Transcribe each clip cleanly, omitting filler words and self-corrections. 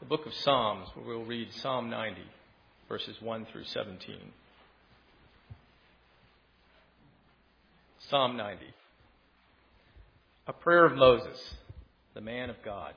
the book of Psalms, where we'll read Psalm 90, verses 1 through 17. Psalm 90. A prayer of Moses, the man of God.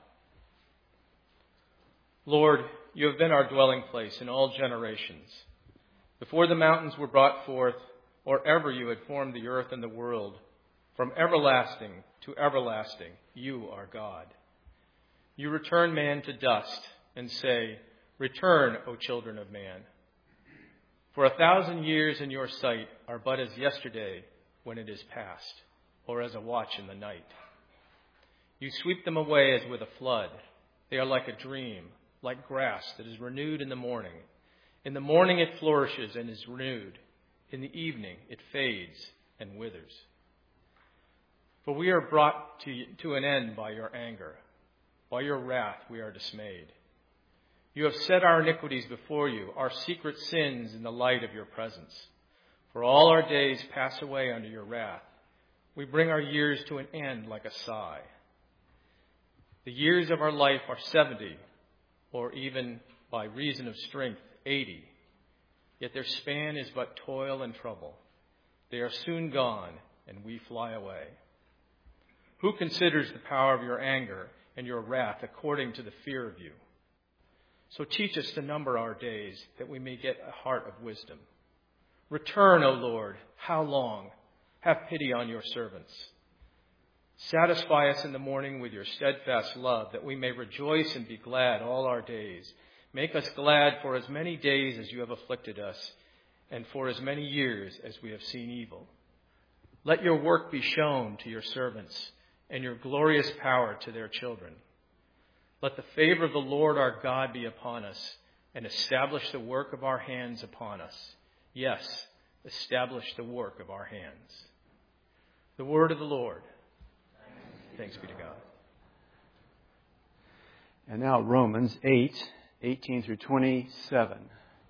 Lord, you have been our dwelling place in all generations. Before the mountains were brought forth, or ever you had formed the earth and the world, from everlasting to everlasting, you are God. You return man to dust and say, "Return, O children of man." For 1,000 years in your sight are but as yesterday when it is past, or as a watch in the night. You sweep them away as with a flood. They are like a dream, like grass that is renewed in the morning. In the morning it flourishes and is renewed. In the evening it fades and withers. For we are brought to an end by your anger. By your wrath we are dismayed. You have set our iniquities before you, our secret sins in the light of your presence. For all our days pass away under your wrath. We bring our years to an end like a sigh. The years of our life are 70, or even by reason of strength, 80. Yet their span is but toil and trouble. They are soon gone, and we fly away. Who considers the power of your anger and your wrath according to the fear of you? So teach us to number our days, that we may get a heart of wisdom. Return, O Lord, how long? Have pity on your servants. Satisfy us in the morning with your steadfast love, that we may rejoice and be glad all our days. Make us glad for as many days as you have afflicted us, and for as many years as we have seen evil. Let your work be shown to your servants, and your glorious power to their children. Let the favor of the Lord our God be upon us, and establish the work of our hands upon us. Yes, establish the work of our hands. The word of the Lord. Thanks be to God. And now Romans 8, 18 through 27.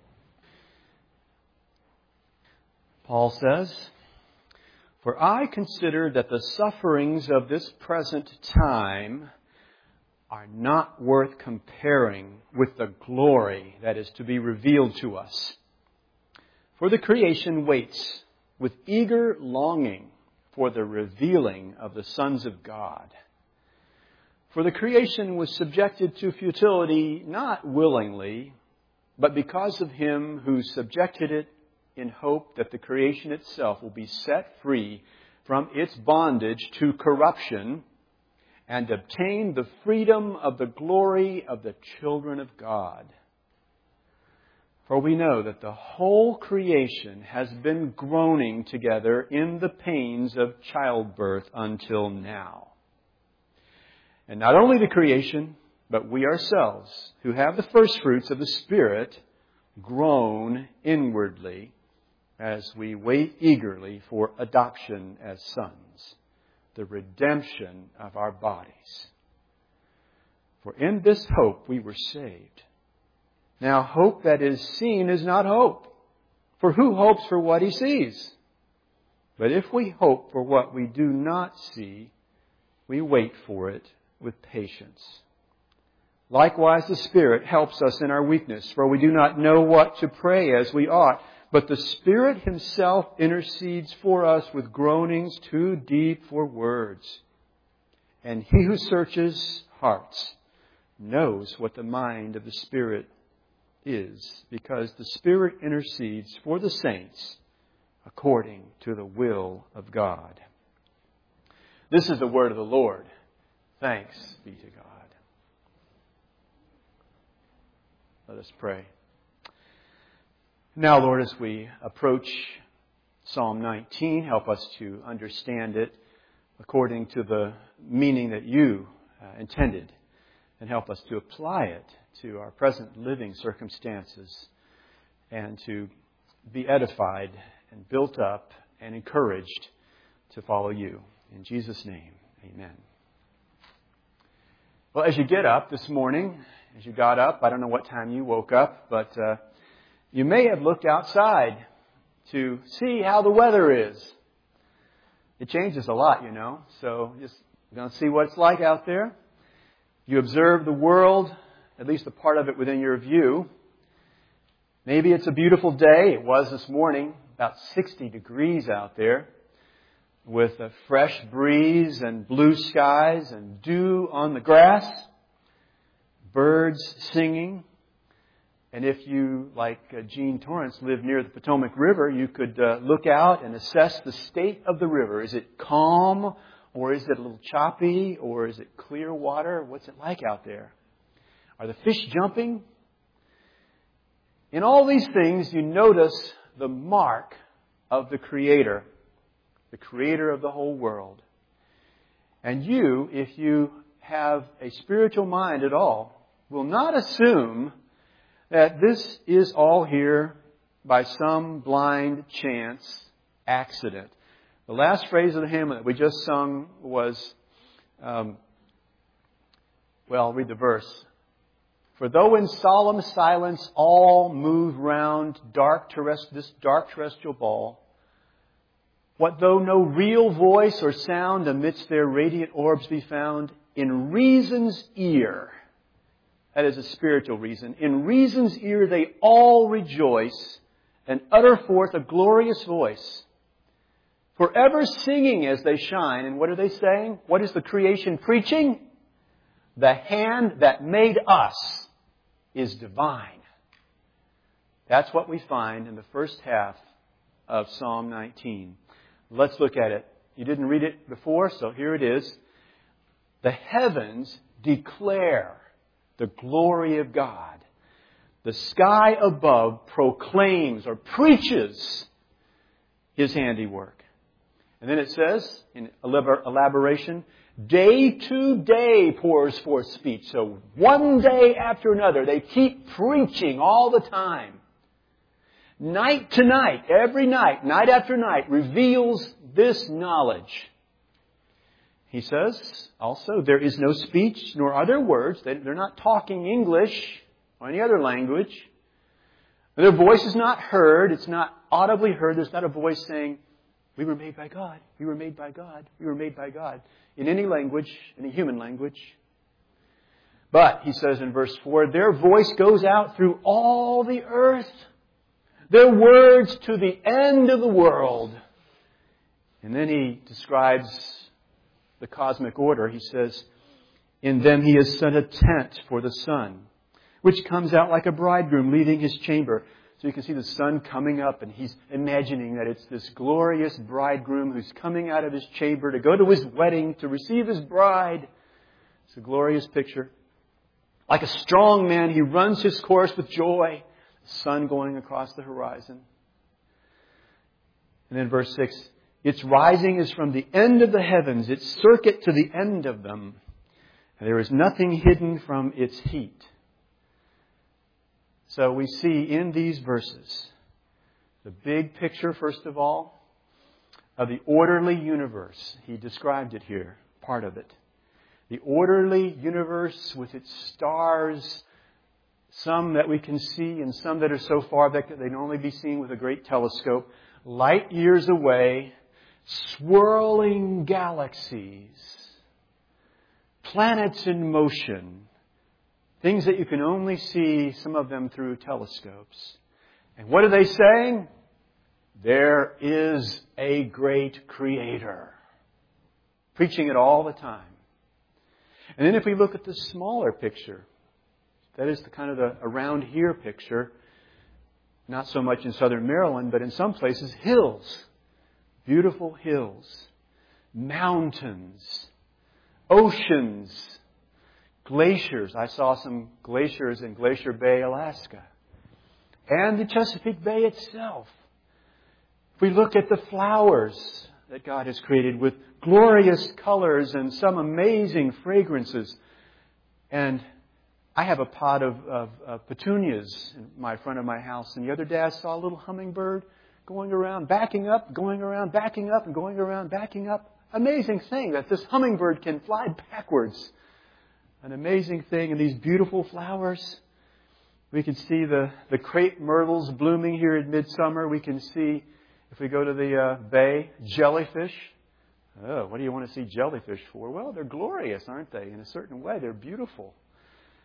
Paul says, "For I consider that the sufferings of this present time are not worth comparing with the glory that is to be revealed to us. For the creation waits with eager longing for the revealing of the sons of God. For the creation was subjected to futility not willingly, but because of him who subjected it, in hope that the creation itself will be set free from its bondage to corruption and obtain the freedom of the glory of the children of God. For we know that the whole creation has been groaning together in the pains of childbirth until now. And not only the creation, but we ourselves, who have the first fruits of the Spirit, groan inwardly as we wait eagerly for adoption as sons, the redemption of our bodies. For in this hope we were saved. Now hope that is seen is not hope. For who hopes for what he sees? But if we hope for what we do not see, we wait for it with patience. Likewise, the Spirit helps us in our weakness, for we do not know what to pray as we ought. But the Spirit Himself intercedes for us with groanings too deep for words. And He who searches hearts knows what the mind of the Spirit is, because the Spirit intercedes for the saints according to the will of God." This is the word of the Lord. Thanks be to God. Let us pray. Now, Lord, as we approach Psalm 19, help us to understand it according to the meaning that you intended, and help us to apply it to our present living circumstances and to be edified and built up and encouraged to follow you. In Jesus' name, amen. Well, as you get up this morning, as you got up, I don't know what time you woke up, but you may have looked outside to see how the weather is. It changes a lot, you know, so just going to see what it's like out there. You observe the world at least a part of it within your view. Maybe it's a beautiful day. It was this morning, about 60 degrees out there, with a fresh breeze and blue skies and dew on the grass, birds singing. And if you, like Gene Torrance, live near the Potomac River, you could look out and assess the state of the river. Is it calm, or is it a little choppy, or is it clear water? What's it like out there? Are the fish jumping? In all these things, you notice the mark of the Creator of the whole world. And you, if you have a spiritual mind at all, will not assume that this is all here by some blind chance accident. The last phrase of the hymn that we just sung was, read the verse. For though in solemn silence all move round this dark terrestrial ball, what though no real voice or sound amidst their radiant orbs be found, in reason's ear, that is a spiritual reason, in reason's ear they all rejoice and utter forth a glorious voice, forever singing as they shine. And what are they saying? What is the creation preaching? The hand that made us is divine. That's what we find in the first half of Psalm 19. Let's look at it. You didn't read it before, so here it is. The heavens declare the glory of God. The sky above proclaims or preaches His handiwork. And then it says, in elaboration, day to day pours forth speech. So one day after another, they keep preaching all the time. Night to night, every night, night after night, reveals this knowledge. He says, also, there is no speech, nor are there words. They're not talking English or any other language. Their voice is not heard. It's not audibly heard. There's not a voice saying, we were made by God. We were made by God. We were made by God. In any language, any human language. But, he says in verse 4, their voice goes out through all the earth. Their words to the end of the world. And then he describes the cosmic order. He says, in them He has set a tent for the sun, which comes out like a bridegroom leaving his chamber. So you can see the sun coming up, and he's imagining that it's this glorious bridegroom who's coming out of his chamber to go to his wedding, to receive his bride. It's a glorious picture. Like a strong man, he runs his course with joy. The sun going across the horizon. And then verse 6, its rising is from the end of the heavens, its circuit to the end of them. And there is nothing hidden from its heat. So we see in these verses the big picture, first of all, of the orderly universe. He described it here, part of it. The orderly universe with its stars, some that we can see and some that are so far that they can only be seen with a great telescope, light years away, swirling galaxies, planets in motion, things that you can only see, some of them through telescopes. And what are they saying? There is a great Creator. Preaching it all the time. And then if we look at the smaller picture, that is the kind of the around here picture, not so much in southern Maryland, but in some places, hills. Beautiful hills. Mountains. Oceans. Glaciers. I saw some glaciers in Glacier Bay, Alaska. And the Chesapeake Bay itself. If we look at the flowers that God has created with glorious colors and some amazing fragrances. And I have a pot of petunias in front of my house. And the other day I saw a little hummingbird going around, backing up, going around, backing up, and going around, backing up. Amazing thing that this hummingbird can fly backwards. An amazing thing. And these beautiful flowers. We can see the crepe myrtles blooming here in midsummer. We can see, if we go to the bay, jellyfish. Oh, what do you want to see jellyfish for? Well, they're glorious, aren't they? In a certain way, they're beautiful.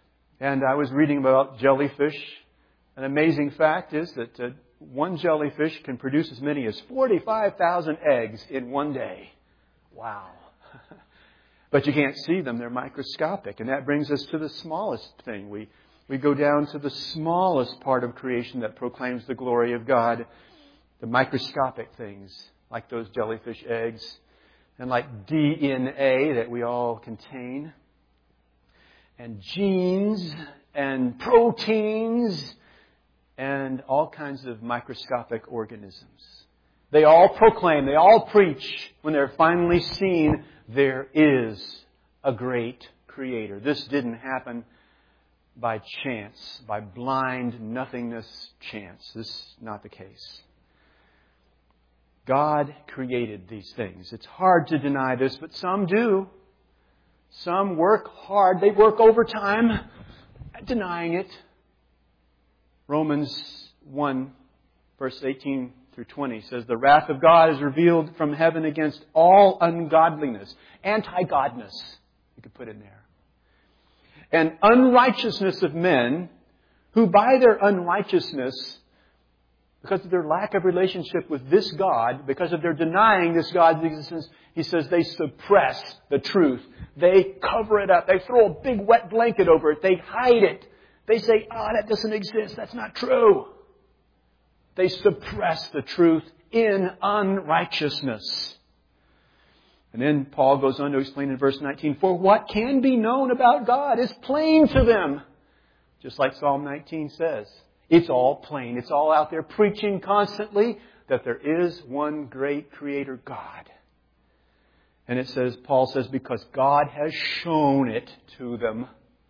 And I was reading about jellyfish. An amazing fact is that one jellyfish can produce as many as 45,000 eggs in one day. Wow. But you can't see them. They're microscopic. And that brings us to the smallest thing. We go down to the smallest part of creation that proclaims the glory of God. The microscopic things, like those jellyfish eggs, and like DNA that we all contain, and genes, and proteins, and all kinds of microscopic organisms. They all proclaim, they all preach, when they're finally seen, there is a great Creator. This didn't happen by chance, by blind nothingness chance. This is not the case. God created these things. It's hard to deny this, but some do. Some work hard. They work overtime at denying it. Romans 1, verse 18 through 20 says, the wrath of God is revealed from heaven against all ungodliness, anti-godness, you could put in there, and unrighteousness of men who by their unrighteousness, because of their lack of relationship with this God, because of their denying this God's existence, he says they suppress the truth. They cover it up. They throw a big wet blanket over it. They hide it. They say, that doesn't exist. That's not true. They suppress the truth in unrighteousness. And then Paul goes on to explain in verse 19, for what can be known about God is plain to them. Just like Psalm 19 says. It's all plain. It's all out there preaching constantly that there is one great Creator God. And it says, Paul says, because God has shown it to them.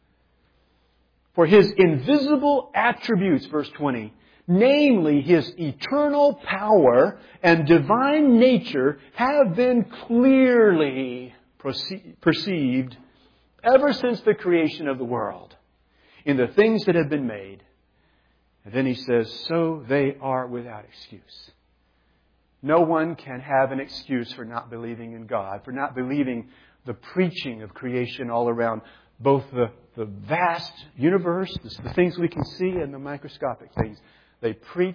For His invisible attributes, verse 20, namely His eternal power and divine nature, have been clearly perceived ever since the creation of the world in the things that have been made. And then he says, so they are without excuse. No one can have an excuse for not believing in God, for not believing the preaching of creation all around, both the vast universe, the things we can see, and the microscopic things. They preach,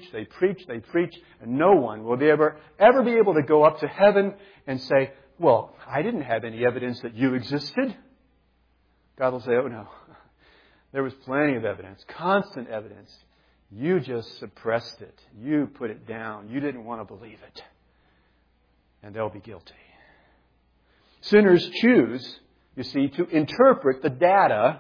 and no one will ever be able to go up to heaven and say, well, I didn't have any evidence that you existed. God will say, oh no, there was plenty of evidence, constant evidence. You just suppressed it. You put it down. You didn't want to believe it. And they'll be guilty. Sinners choose, you see, to interpret the data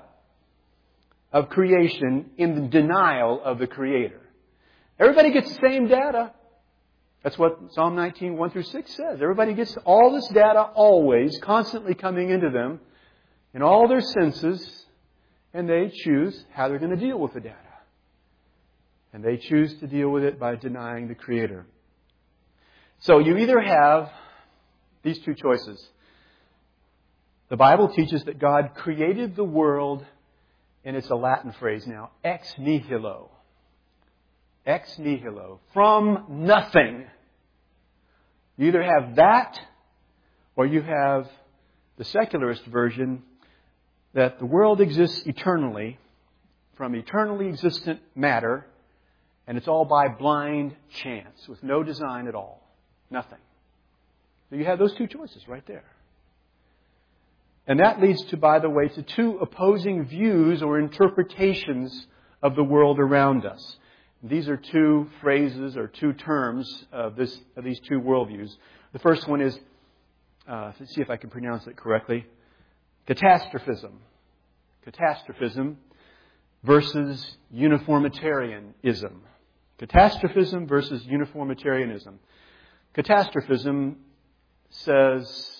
of creation in the denial of the Creator. Everybody gets the same data. That's what Psalm 19, 1 through 6 says. Everybody gets all this data always, constantly coming into them in all their senses, and they choose how they're going to deal with the data. And they choose to deal with it by denying the Creator. So you either have these two choices. The Bible teaches that God created the world, and it's a Latin phrase now, ex nihilo. Ex nihilo. From nothing. You either have that, or you have the secularist version, that the world exists eternally, from eternally existent matter, and it's all by blind chance, with no design at all. Nothing. So you have those two choices right there. And that leads to, by the way, to two opposing views or interpretations of the world around us. These are two phrases or two terms of these two worldviews. The first one is, let's see if I can pronounce it correctly, catastrophism. Catastrophism versus uniformitarianism. Catastrophism versus uniformitarianism. Catastrophism says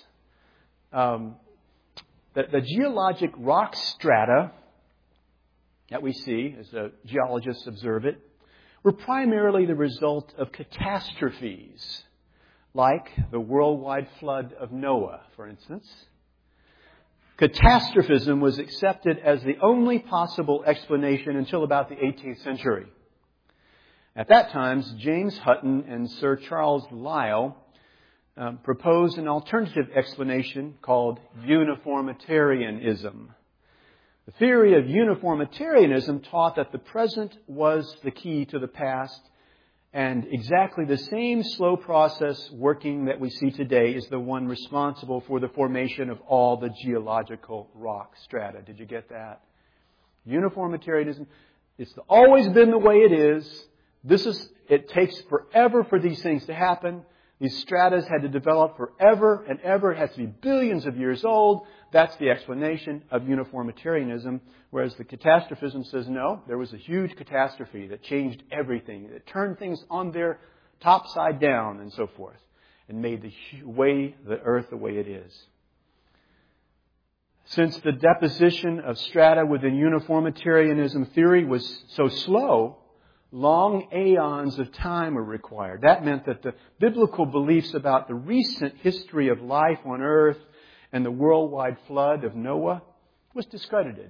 that the geologic rock strata that we see, as the geologists observe it, were primarily the result of catastrophes, like the worldwide flood of Noah, for instance. Catastrophism was accepted as the only possible explanation until about the 18th century. At that time, James Hutton and Sir Charles Lyell proposed an alternative explanation called uniformitarianism. The theory of uniformitarianism taught that the present was the key to the past, and exactly the same slow process working that we see today is the one responsible for the formation of all the geological rock strata. Did you get that? Uniformitarianism, it's always been the way it is. It takes forever for these things to happen. These stratas had to develop forever and ever. It has to be billions of years old. That's the explanation of uniformitarianism. Whereas the catastrophism says, no, there was a huge catastrophe that changed everything. It turned things on their top side down and so forth, and made the earth the way it is. Since the deposition of strata within uniformitarianism theory was so slow, long aeons of time were required. That meant that the biblical beliefs about the recent history of life on earth and the worldwide flood of Noah was discredited.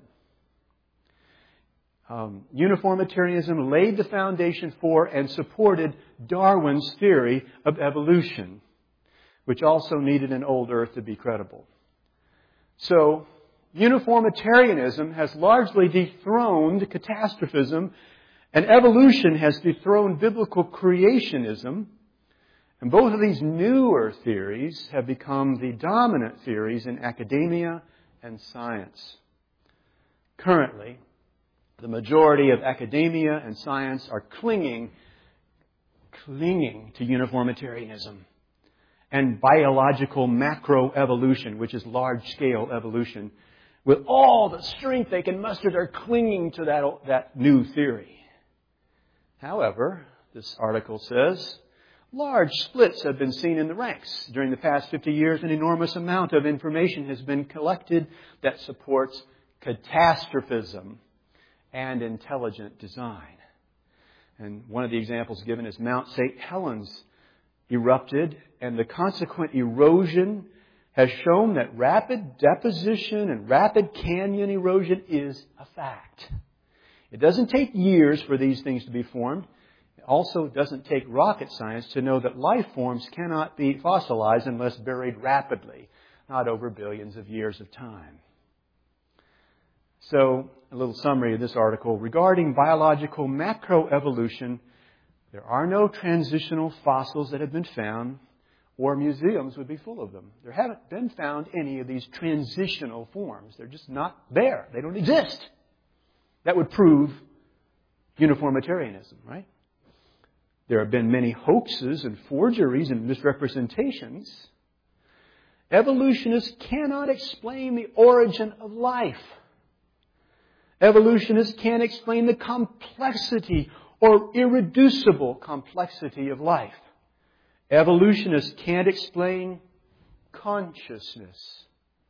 Uniformitarianism laid the foundation for and supported Darwin's theory of evolution, which also needed an old earth to be credible. So, uniformitarianism has largely dethroned catastrophism, and evolution has dethroned biblical creationism. And both of these newer theories have become the dominant theories in academia and science. Currently, the majority of academia and science are clinging to uniformitarianism and biological macroevolution, which is large-scale evolution. With all the strength they can muster, they're clinging to that new theory. However, this article says, large splits have been seen in the ranks. During the past 50 years, an enormous amount of information has been collected that supports catastrophism and intelligent design. And one of the examples given is Mount St. Helens erupted, and the consequent erosion has shown that rapid deposition and rapid canyon erosion is a fact. It doesn't take years for these things to be formed. It also doesn't take rocket science to know that life forms cannot be fossilized unless buried rapidly, not over billions of years of time. So, a little summary of this article. Regarding biological macroevolution, there are no transitional fossils that have been found, or museums would be full of them. There haven't been found any of these transitional forms. They're just not there. They don't exist. That would prove uniformitarianism, right? There have been many hoaxes and forgeries and misrepresentations. Evolutionists cannot explain the origin of life. Evolutionists can't explain the complexity or irreducible complexity of life. Evolutionists can't explain consciousness.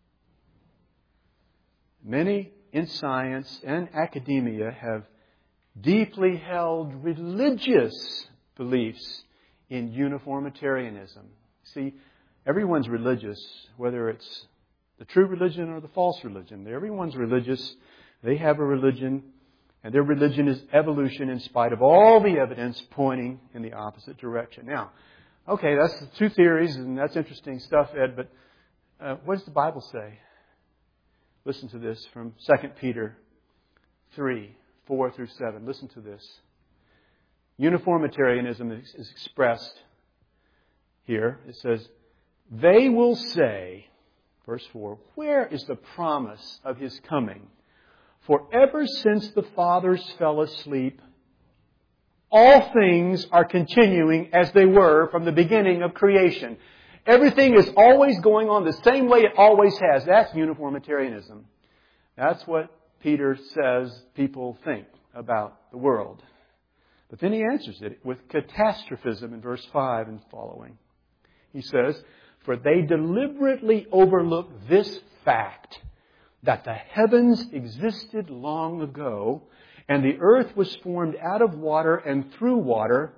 Many in science and academia have deeply held religious beliefs in uniformitarianism. See, everyone's religious, whether it's the true religion or the false religion. Everyone's religious. They have a religion, and their religion is evolution in spite of all the evidence pointing in the opposite direction. Now, okay, that's the two theories, and that's interesting stuff, Ed, but what does the Bible say? Listen to this from 2 Peter 3, 4 through 7. Listen to this. Uniformitarianism is expressed here. It says, they will say, verse 4, where is the promise of His coming? For ever since the fathers fell asleep, all things are continuing as they were from the beginning of creation. Everything is always going on the same way it always has. That's uniformitarianism. That's what Peter says people think about the world. But then he answers it with catastrophism in verse 5 and following. He says, for they deliberately overlook this fact, that the heavens existed long ago, and the earth was formed out of water and through water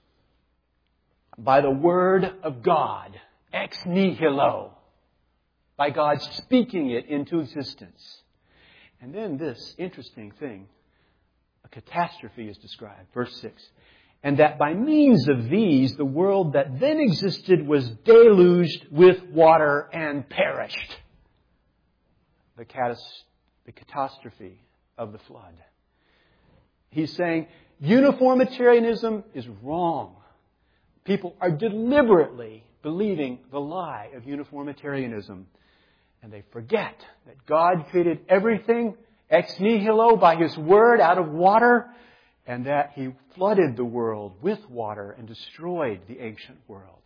by the word of God, ex nihilo, by God speaking it into existence. And then this interesting thing, a catastrophe is described. Verse 6. And that by means of these, the world that then existed was deluged with water and perished. The the catastrophe of the flood. He's saying uniformitarianism is wrong. People are deliberately believing the lie of uniformitarianism. And they forget that God created everything ex nihilo by His Word out of water, and that He flooded the world with water and destroyed the ancient world.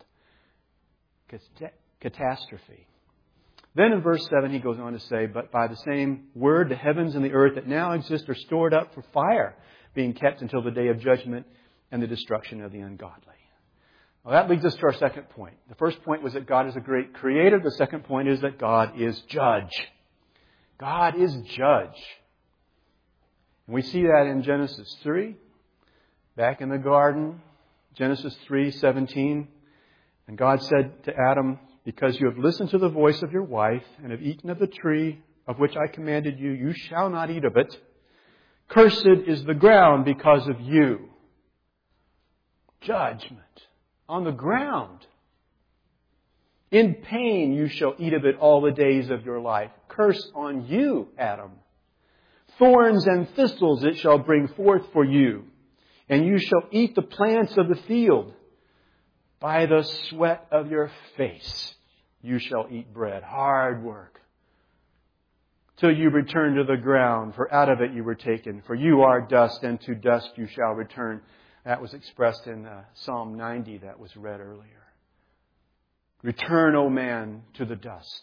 Catastrophe. Then in verse 7 he goes on to say, but by the same Word the heavens and the earth that now exist are stored up for fire, being kept until the day of judgment and the destruction of the ungodly. Well, that leads us to our second point. The first point was that God is a great creator. The second point is that God is judge. God is judge. And we see that in Genesis 3, back in the garden, Genesis 3:17. And God said to Adam, because you have listened to the voice of your wife and have eaten of the tree of which I commanded you, you shall not eat of it. Cursed is the ground because of you. Judgment on the ground. In pain you shall eat of it all the days of your life. Curse on you, Adam. Thorns and thistles it shall bring forth for you, and you shall eat the plants of the field. By the sweat of your face you shall eat bread. Hard work. Till you return to the ground, for out of it you were taken. For you are dust, and to dust you shall return. That was expressed in Psalm 90 that was read earlier. Return, O man, to the dust.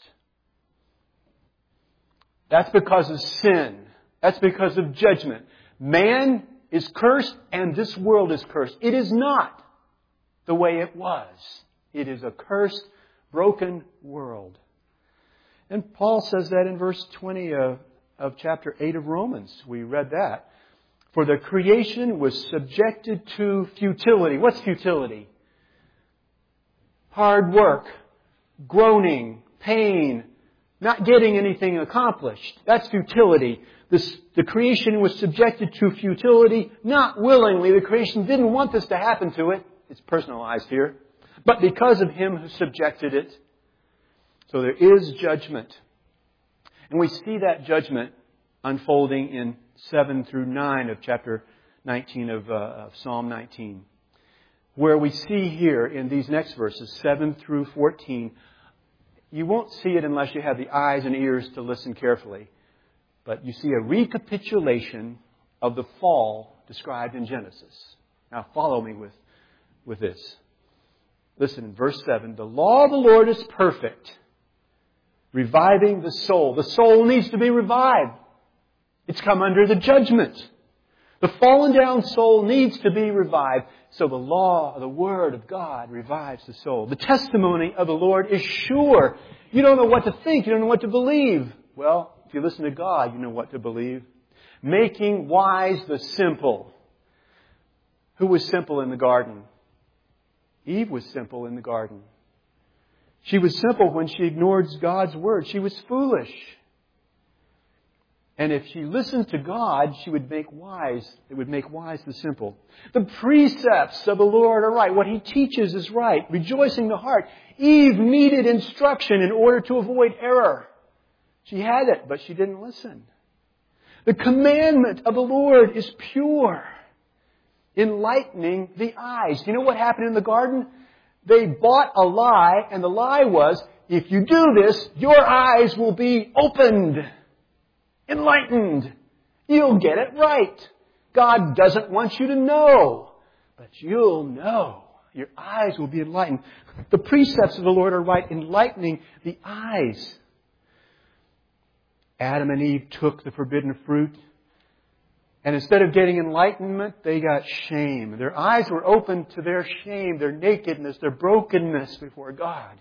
That's because of sin. That's because of judgment. Man is cursed and this world is cursed. It is not the way it was. It is a cursed, broken world. And Paul says that in verse 20 of chapter 8 of Romans. We read that. For the creation was subjected to futility. What's futility? Hard work, groaning, pain, not getting anything accomplished. That's futility. The creation was subjected to futility, not willingly. The creation didn't want this to happen to it. It's personalized here. But because of Him who subjected it. So there is judgment. And we see that judgment unfolding in 7 through 9 of chapter 19 of Psalm 19. Where we see here in these next verses, 7 through 14, you won't see it unless you have the eyes and ears to listen carefully. But you see a recapitulation of the fall described in Genesis. Now follow me with this. Listen, in verse 7, the law of the Lord is perfect, reviving the soul. The soul needs to be revived. It's come under the judgment. The fallen down soul needs to be revived. So the law, the Word of God revives the soul. The testimony of the Lord is sure. You don't know what to think. You don't know what to believe. Well, if you listen to God, you know what to believe. Making wise the simple. Who was simple in the garden? Eve was simple in the garden. She was simple when she ignored God's Word. She was foolish. And if she listened to God, she would make wise. It would make wise the simple. The precepts of the Lord are right. What He teaches is right. Rejoicing the heart. Eve needed instruction in order to avoid error. She had it, but she didn't listen. The commandment of the Lord is pure, enlightening the eyes. You know what happened in the garden? They bought a lie, and the lie was, if you do this, your eyes will be opened. Enlightened. You'll get it right. God doesn't want you to know, but you'll know. Your eyes will be enlightened. The precepts of the Lord are right, enlightening the eyes. Adam and Eve took the forbidden fruit, and instead of getting enlightenment, they got shame. Their eyes were open to their shame, their nakedness, their brokenness before God.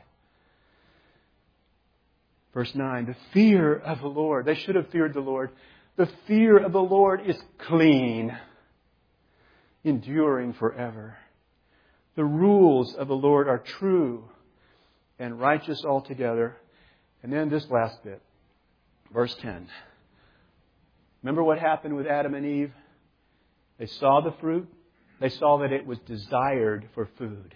Verse 9, the fear of the Lord. They should have feared the Lord. The fear of the Lord is clean, enduring forever. The rules of the Lord are true and righteous altogether. And then this last bit, verse 10. Remember what happened with Adam and Eve? They saw the fruit. They saw that it was desired for food.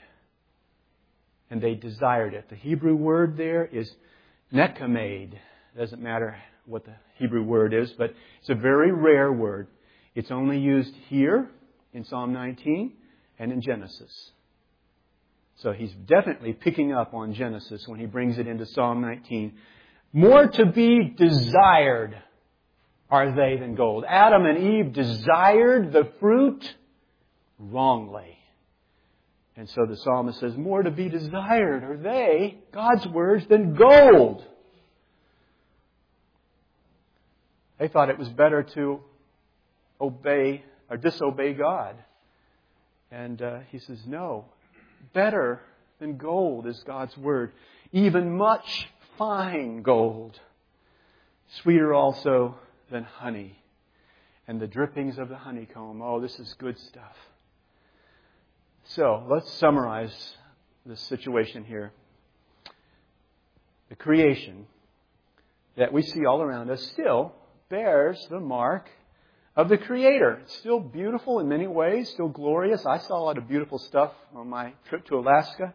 And they desired it. The Hebrew word there is nekamed. Doesn't matter what the Hebrew word is, but it's a very rare word. It's only used here in Psalm 19 and in Genesis. So he's definitely picking up on Genesis when he brings it into Psalm 19. More to be desired are they than gold. Adam and Eve desired the fruit wrongly. And so the psalmist says, more to be desired are they, God's words, than gold. They thought it was better to obey or disobey God. And he says, no, better than gold is God's word. Even much fine gold. Sweeter also than honey. And the drippings of the honeycomb. Oh, this is good stuff. So, let's summarize this situation here. The creation that we see all around us still bears the mark of the Creator. It's still beautiful in many ways, still glorious. I saw a lot of beautiful stuff on my trip to Alaska.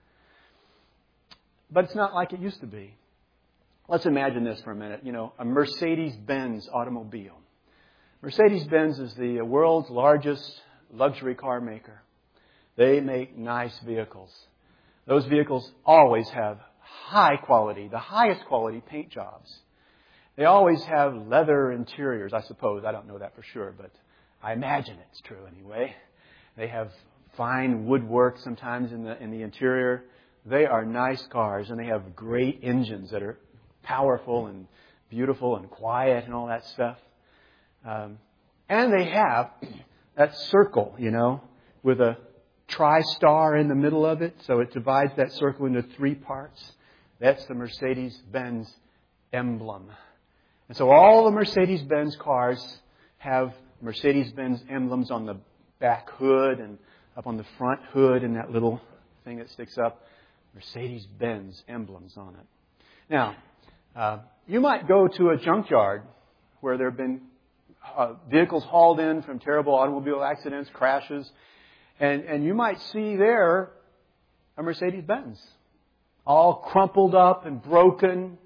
But it's not like it used to be. Let's imagine this for a minute. You know, a Mercedes-Benz automobile. Mercedes-Benz is the world's largest luxury car maker. They make nice vehicles. Those vehicles always have high quality, the highest quality paint jobs. They always have leather interiors, I suppose. I don't know that for sure, but I imagine it's true anyway. They have fine woodwork sometimes in the interior. They are nice cars, and they have great engines that are powerful and beautiful and quiet and all that stuff. And they have that circle, you know, with a tri-star in the middle of it, so it divides that circle into 3 parts. That's the Mercedes-Benz emblem. And so all the Mercedes-Benz cars have Mercedes-Benz emblems on the back hood and up on the front hood and that little thing that sticks up. Mercedes-Benz emblems on it. Now, you might go to a junkyard where there have been vehicles hauled in from terrible automobile accidents, crashes, and you might see there a Mercedes-Benz, all crumpled up and broken,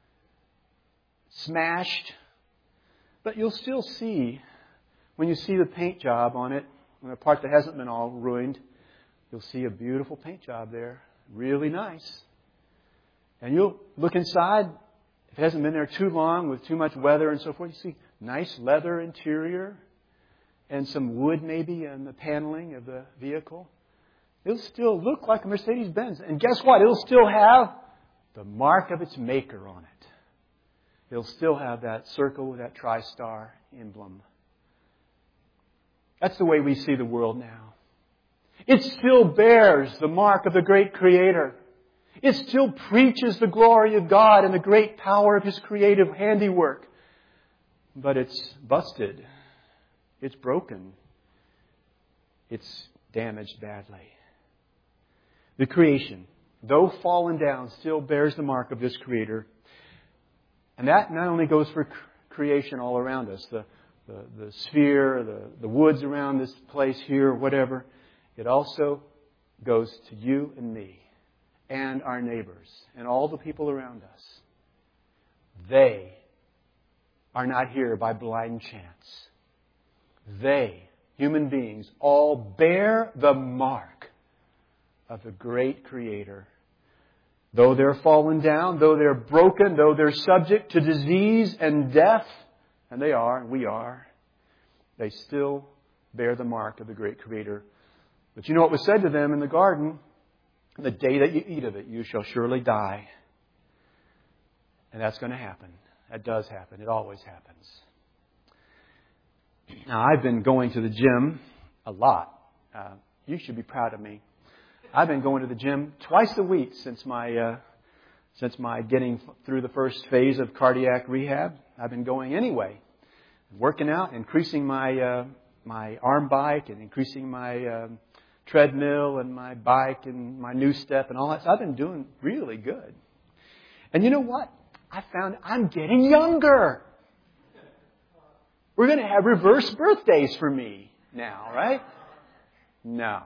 smashed. But you'll still see, when you see the paint job on it, the part that hasn't been all ruined, you'll see a beautiful paint job there. Really nice. And you'll look inside. If it hasn't been there too long with too much weather and so forth, you see nice leather interior and some wood maybe in the paneling of the vehicle. It'll still look like a Mercedes-Benz. And guess what? It'll still have the mark of its maker on it. It'll still have that circle with that tri-star emblem. That's the way we see the world now. It still bears the mark of the great Creator. It still preaches the glory of God and the great power of His creative handiwork. But it's busted. It's broken. It's damaged badly. The creation, though fallen down, still bears the mark of this Creator. And that not only goes for creation all around us, the sphere, the woods around this place here, whatever. It also goes to you and me and our neighbors and all the people around us. They are not here by blind chance. They, human beings, all bear the mark of the great Creator. Though they're fallen down, though they're broken, though they're subject to disease and death, and they are, and we are, they still bear the mark of the great Creator. But you know what was said to them in the garden? The day that you eat of it, you shall surely die. And that's going to happen. That does happen. It always happens. Now, I've been going to the gym a lot. You should be proud of me. I've been going to the gym twice a week since my getting through the first phase of cardiac rehab. I've been going anyway, working out, increasing my arm bike, and increasing my treadmill and my bike and my new step and all that. So I've been doing really good. And you know what? I found I'm getting younger. We're going to have reverse birthdays for me now, right? No.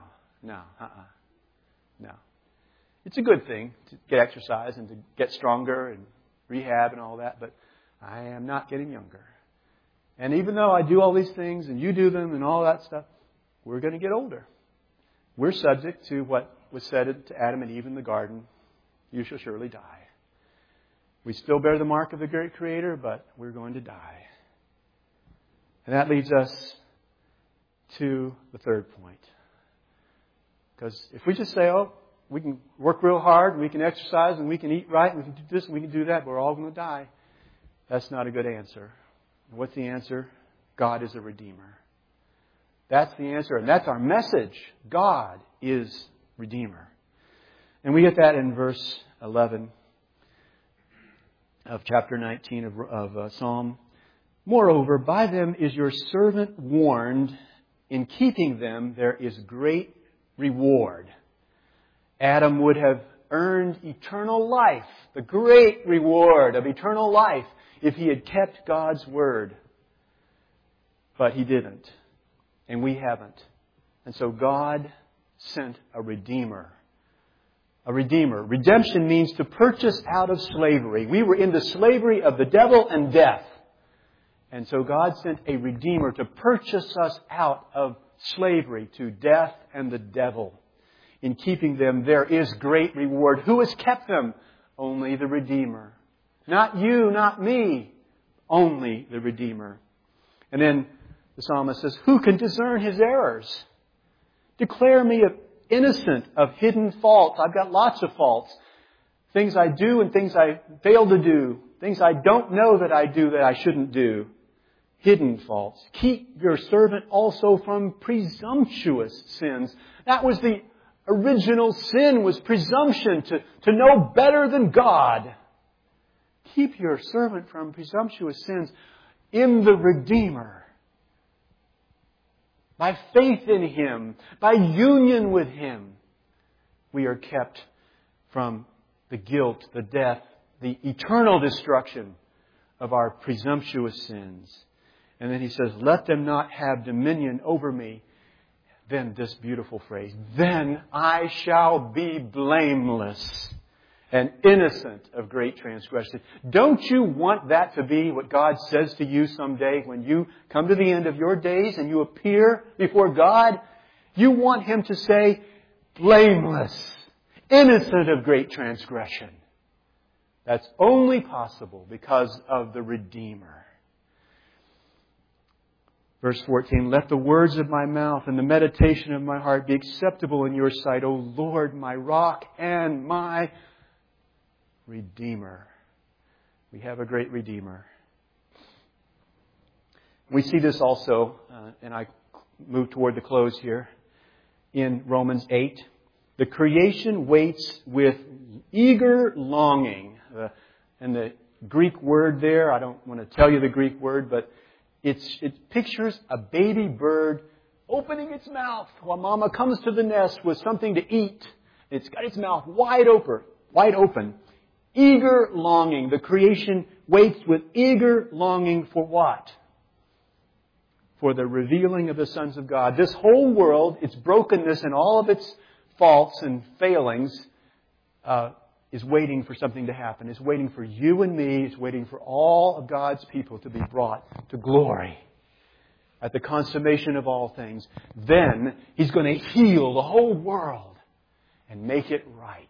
It's a good thing to get exercise and to get stronger and rehab and all that, but I am not getting younger. And even though I do all these things and you do them and all that stuff, we're going to get older. We're subject to what was said to Adam and Eve in the garden. You shall surely die. We still bear the mark of the great Creator, but we're going to die. And that leads us to the third point. Because if we just say, oh, we can work real hard, and we can exercise, and we can eat right, and we can do this, and we can do that, but we're all going to die. That's not a good answer. What's the answer? God is a Redeemer. That's the answer, and that's our message. God is Redeemer. And we get that in verse 11 of chapter 19 of Psalm. Moreover, by them is your servant warned. In keeping them, there is great reward. Adam would have earned eternal life, the great reward of eternal life, if he had kept God's word. But he didn't. And we haven't. And so God sent a Redeemer. A Redeemer. Redemption means to purchase out of slavery. We were in the slavery of the devil and death. And so God sent a Redeemer to purchase us out of slavery to death and the devil. In keeping them, there is great reward. Who has kept them? Only the Redeemer. Not you, not me. Only the Redeemer. And then the psalmist says, who can discern his errors? Declare me innocent of hidden faults. I've got lots of faults. Things I do and things I fail to do. Things I don't know that I do that I shouldn't do. Hidden faults. Keep your servant also from presumptuous sins. That was the original sin, was presumption, to know better than God. Keep your servant from presumptuous sins in the Redeemer. By faith in Him, by union with Him, we are kept from the guilt, the death, the eternal destruction of our presumptuous sins. And then he says, let them not have dominion over me. Then this beautiful phrase, then I shall be blameless and innocent of great transgression. Don't you want that to be what God says to you someday when you come to the end of your days and you appear before God? You want Him to say, blameless, innocent of great transgression. That's only possible because of the Redeemer. Verse 14, let the words of my mouth and the meditation of my heart be acceptable in your sight, O Lord, my rock and my Redeemer. We have a great Redeemer. We see this also, and I move toward the close here, in Romans 8. The creation waits with eager longing. And the Greek word there, I don't want to tell you the Greek word, but it pictures a baby bird opening its mouth while Mama comes to the nest with something to eat. It's got its mouth wide open. Eager longing. The creation waits with eager longing for what? For the revealing of the sons of God. This whole world, its brokenness and all of its faults and failings, is waiting for something to happen. It's waiting for you and me. It's waiting for all of God's people to be brought to glory at the consummation of all things. Then He's going to heal the whole world and make it right.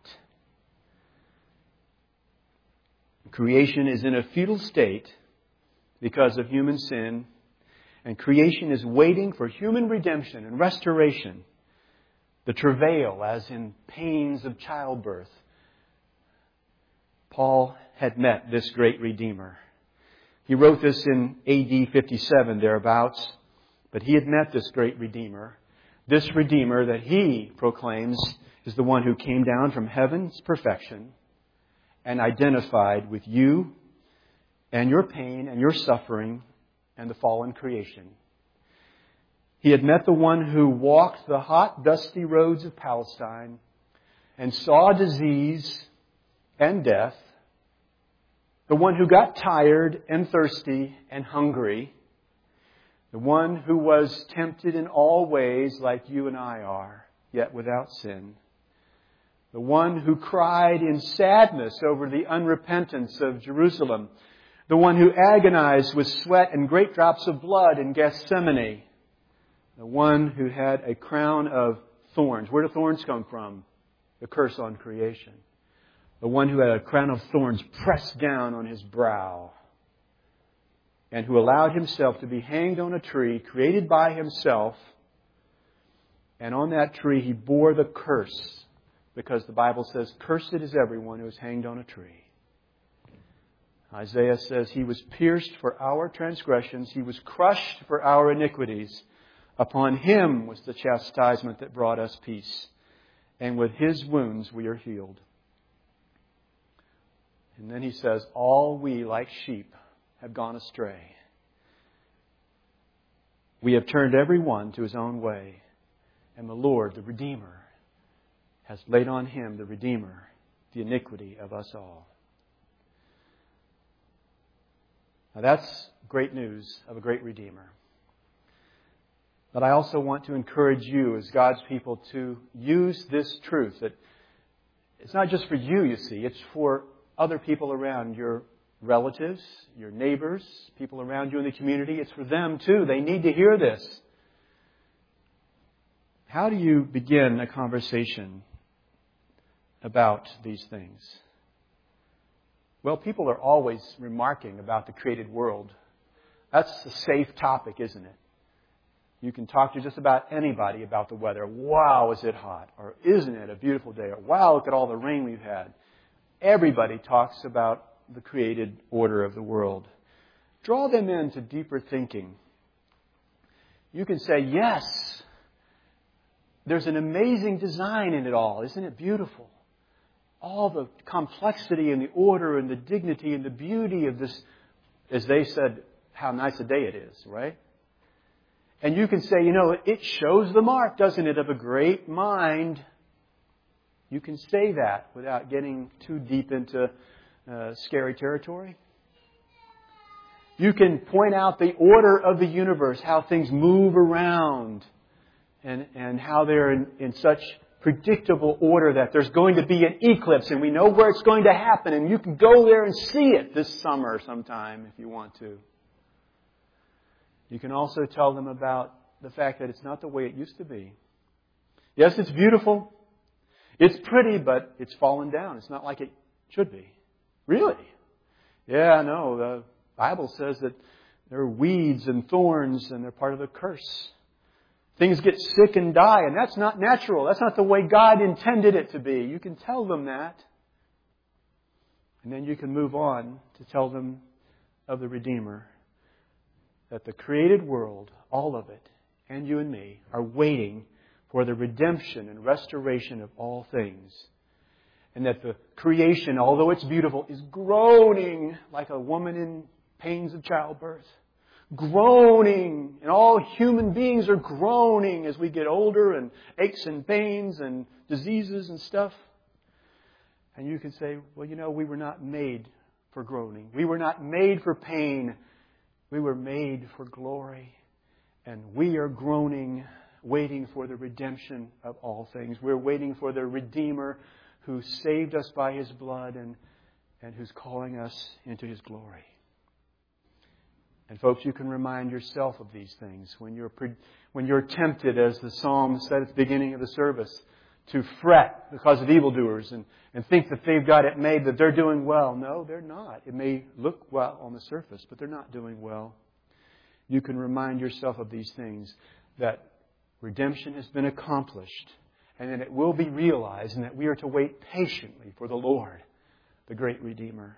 Creation is in a futile state because of human sin, and creation is waiting for human redemption and restoration. The travail, as in pains of childbirth. Paul had met this great Redeemer. He wrote this in AD 57, thereabouts. But he had met this great Redeemer. This Redeemer that he proclaims is the one who came down from heaven's perfection and identified with you and your pain and your suffering and the fallen creation. He had met the one who walked the hot, dusty roads of Palestine and saw disease and death. The one who got tired and thirsty and hungry. The one who was tempted in all ways like you and I are, yet without sin. The one who cried in sadness over the unrepentance of Jerusalem. The one who agonized with sweat and great drops of blood in Gethsemane. The one who had a crown of thorns. Where do thorns come from? The curse on creation. The one who had a crown of thorns pressed down on his brow. And who allowed himself to be hanged on a tree created by himself. And on that tree he bore the curse. Because the Bible says, "Cursed is everyone who is hanged on a tree." Isaiah says, "He was pierced for our transgressions. He was crushed for our iniquities. Upon Him was the chastisement that brought us peace. And with His wounds we are healed." And then he says, "All we like sheep have gone astray. We have turned every one to his own way. And the Lord, the Redeemer, has laid on Him, the Redeemer, the iniquity of us all." Now that's great news of a great Redeemer. But I also want to encourage you as God's people to use this truth. That it's not just for you, you see. It's for other people around, your relatives, your neighbors, people around you in the community. It's for them too. They need to hear this. How do you begin a conversation about these things? Well, people are always remarking about the created world. That's a safe topic, isn't it? You can talk to just about anybody about the weather. Wow, is it hot? Or isn't it a beautiful day? Or wow, look at all the rain we've had. Everybody talks about the created order of the world. Draw them into deeper thinking. You can say, yes, there's an amazing design in it all. Isn't it beautiful? All the complexity and the order and the dignity and the beauty of this, as they said, how nice a day it is, right? And you can say, it shows the mark, doesn't it, of a great mind. You can say that without getting too deep into scary territory. You can point out the order of the universe, how things move around, and how they're in such predictable order that there's going to be an eclipse and we know where it's going to happen, and you can go there and see it this summer sometime if you want to. You can also tell them about the fact that it's not the way it used to be. Yes, it's beautiful. It's pretty, but it's fallen down. It's not like it should be. Really? Yeah, no. The Bible says that there are weeds and thorns and they're part of the curse. Things get sick and die, and that's not natural. That's not the way God intended it to be. You can tell them that. And then you can move on to tell them of the Redeemer. That the created world, all of it, and you and me, are waiting for the redemption and restoration of all things. And that the creation, although it's beautiful, is groaning like a woman in pains of childbirth. Groaning. And all human beings are groaning as we get older, and aches and pains and diseases and stuff. And you can say, well, we were not made for groaning. We were not made for pain. We were made for glory. And we are groaning, waiting for the redemption of all things. We're waiting for the Redeemer who saved us by His blood and who's calling us into His glory. And folks, you can remind yourself of these things when you're tempted, as the psalm said at the beginning of the service, to fret because of evildoers and think that they've got it made, that they're doing well. No, they're not. It may look well on the surface, but they're not doing well. You can remind yourself of these things, that redemption has been accomplished and that it will be realized, and that we are to wait patiently for the Lord, the great Redeemer.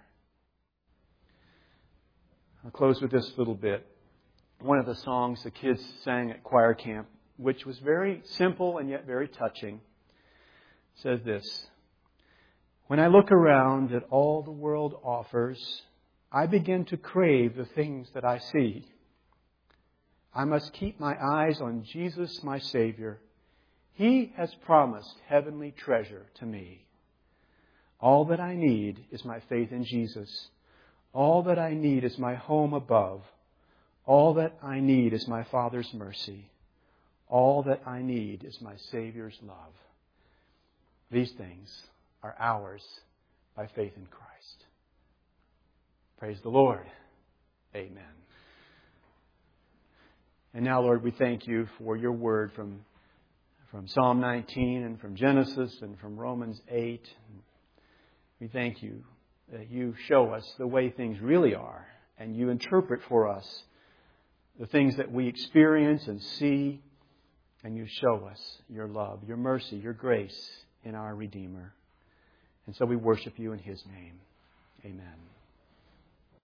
I'll close with this little bit. One of the songs the kids sang at choir camp, which was very simple and yet very touching, says this: "When I look around at all the world offers, I begin to crave the things that I see. I must keep my eyes on Jesus, my Savior. He has promised heavenly treasure to me. All that I need is my faith in Jesus. All that I need is my home above. All that I need is my Father's mercy. All that I need is my Savior's love. These things are ours by faith in Christ." Praise the Lord. Amen. And now, Lord, we thank you for your word from Psalm 19 and from Genesis and from Romans 8. We thank you that you show us the way things really are, and you interpret for us the things that we experience and see, and you show us your love, your mercy, your grace in our Redeemer. And so we worship you in His name. Amen.